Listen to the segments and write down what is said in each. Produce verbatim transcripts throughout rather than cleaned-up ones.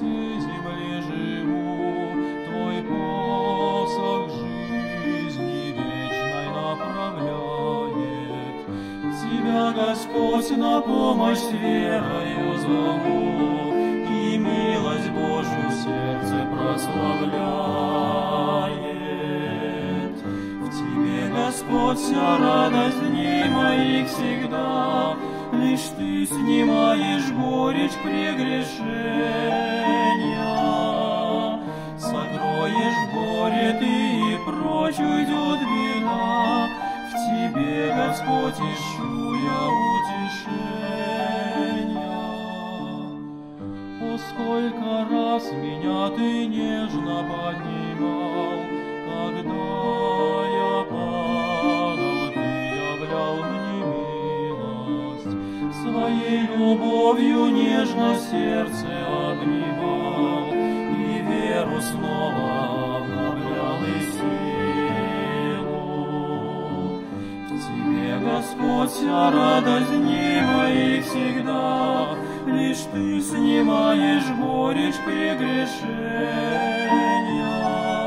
всей земле живу, Твой посох жизни вечной направляет. Тебя, Господь, на помощь верою зову, и милость Божью сердце прославляет. В Тебе, Господь, вся радость дней моих всегда, лишь Ты снимаешь горечь прегрешения. Сокроешь горе Ты, и прочь уйдет беда. В Тебе, Господь, ищу я утешения. О, сколько раз меня Ты нежно поднимал, когда я падал, Ты являл мне милость. Своей любовью нежно сердце обнимал, и веру снова обновлял и силу. В Тебе, Господь, вся радость дней моих всегда, лишь Ты снимаешь горечь прегрешения.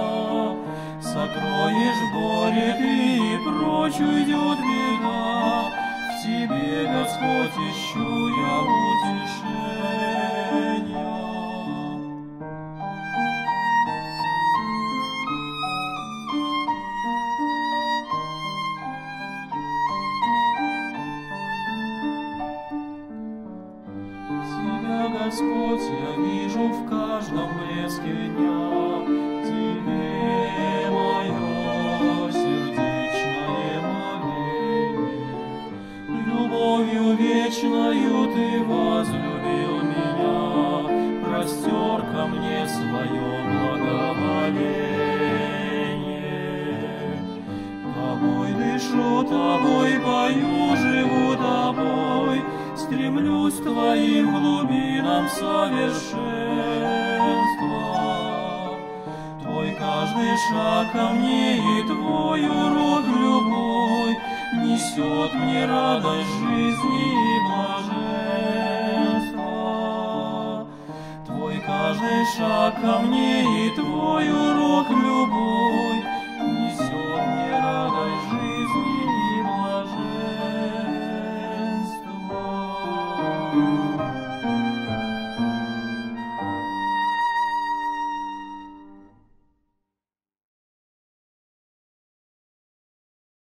Сокроешь горе Ты, и прочь уйдет беда. В Тебе, Господь, ищу я утешения. Тебя, Господь, я вижу в каждом блеске дня. Тебе мое сердечное моление. Любовью вечною Ты возлюбил меня, простер ко мне свое благоволение. Тобой дышу, Тобой пою, живу Тобой, стремлюсь к Твоим глубинам совершенства. Твой каждый шаг ко мне и Твой урок любой несет мне радость жизни и блаженства. Твой каждый шаг ко мне и Твой урок любой несет мне радость